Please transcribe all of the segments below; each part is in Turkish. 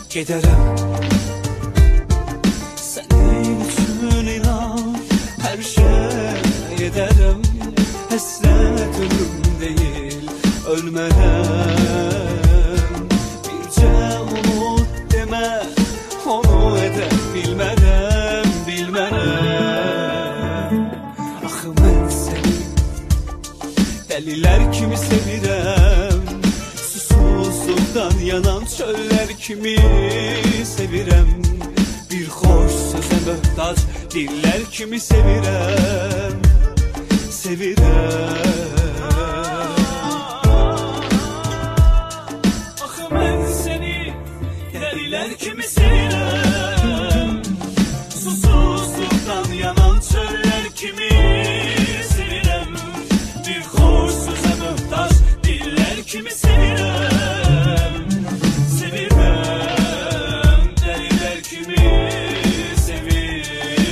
giderim. Senin için inan her şey ederim. Hasret ölüm değil, ölmeden. Birce umut deme, onu eder bilmeden, bilmeden. Ah ben seni deliler kimi sevirem, susuzluktan yanan çöller kimi sevirem. Bir hoş söze möhtaç diller kimi sevirem, sevirem. Ah ben seni deliler kimi sevirem, susuzluktan yanan çöller kimi sevirem. Bir hoş söze möhtaç diller kimi sevirem, sevirem. Deliler kimi sevirem.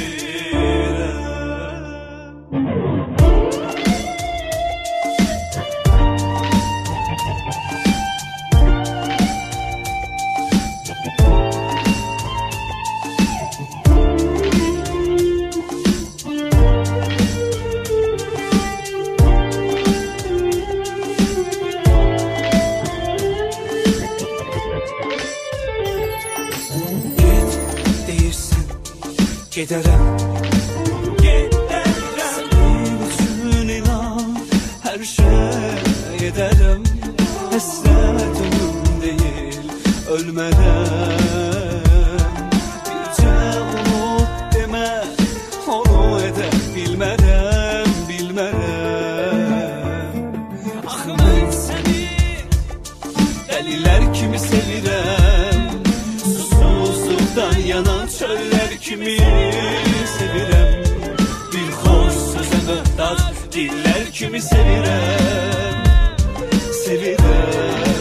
Giderim, giderim. Senin için inan her şey ederim. Hasret ölüm değil, ölmeden. Birce umut deme, onu eder bilmeden, bilmeden. Ah ben seni deliler kimi sevirem, susuzluktan yanan çöller kimi sevirem. Bir hoş söze möhtaç diller kimi sevirem, sevirem.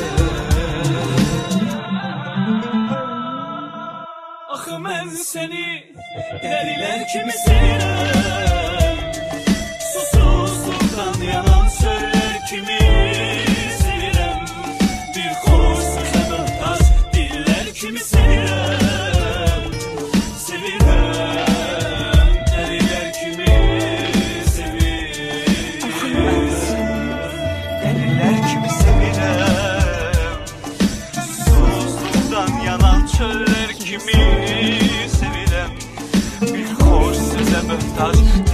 Ah ben seni deliler kimi sevirem, susuzluktan yanan çöller kimi sevirem. Bir hoş söze möhtaç diller kimi sevirem, sevirem. Deliler kimi sevirem, deliler kimi sevirem. Susuzluktan yanan çöller kimi sevirem. Bir hoş söze möhtaç